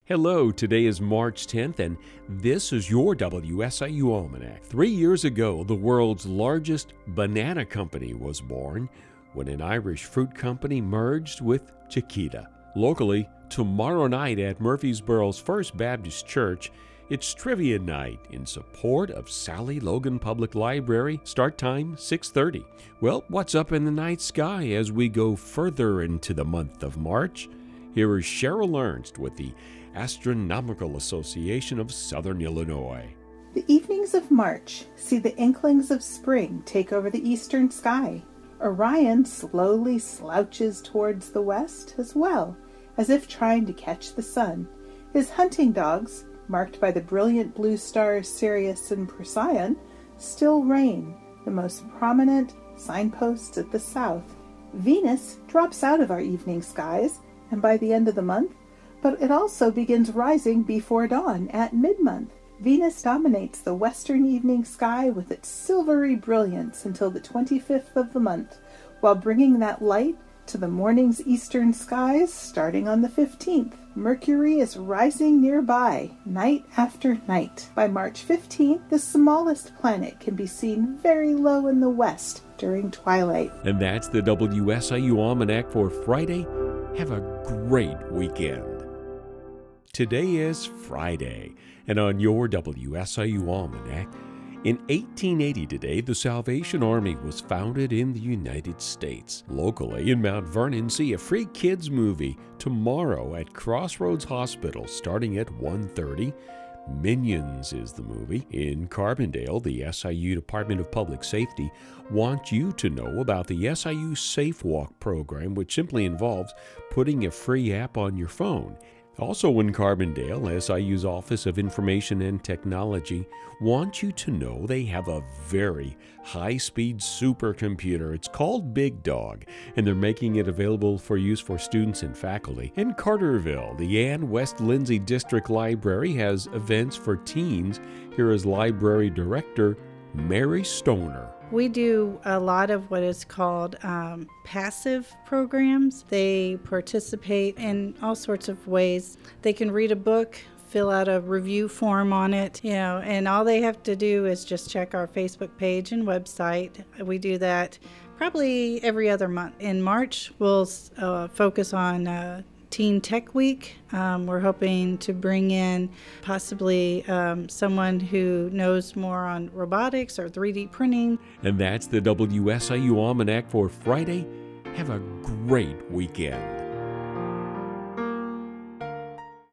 Hello, today is March 10th, and this is your WSIU Almanac. 3 years ago, the world's largest banana company was born when an Irish fruit company merged with Chiquita. Locally, tomorrow night at Murfreesboro's First Baptist Church, it's trivia night in support of Sally Logan Public Library. Start time 6:30. Well, what's up in the night sky as we go further into the month of March? Here is Cheryl Ernst with the Astronomical Association of Southern Illinois. The evenings of March see the inklings of spring take over the eastern sky. Orion slowly slouches towards the west as well, as if trying to catch the sun. His hunting dogs, marked by the brilliant blue stars Sirius and Procyon, still reign, the most prominent signposts at the south. Venus drops out of our evening skies, and by the end of the month, but it also begins rising before dawn at mid-month. Venus dominates the western evening sky with its silvery brilliance until the 25th of the month, while bringing that light to the morning's eastern skies starting on the 15th. Mercury is rising nearby, night after night. By March 15th, the smallest planet can be seen very low in the west during twilight. And that's the WSIU Almanac for Friday. Have a great weekend. Today is Friday, and on your WSIU Almanac, in 1880 today, the Salvation Army was founded in the United States. Locally in Mount Vernon, see a free kids movie tomorrow at Crossroads Hospital starting at 1:30. Minions is the movie. In Carbondale, the SIU Department of Public Safety wants you to know about the SIU Safe Walk program, which simply involves putting a free app on your phone. Also in Carbondale, SIU's Office of Information and Technology wants you to know they have a very high-speed supercomputer. It's called Big Dog, and they're making it available for use for students and faculty. In Carterville, the Ann West Lindsay District Library has events for teens. Here is Library Director Mary Stoner. We do a lot of what is called passive programs. They participate in all sorts of ways. They can read a book, fill out a review form on it, and all they have to do is just check our Facebook page and website. We do that probably every other month. In March, we'll focus on Teen Tech Week. We're hoping to bring in possibly someone who knows more on robotics or 3D printing. And that's the WSIU Almanac for Friday. Have a great weekend.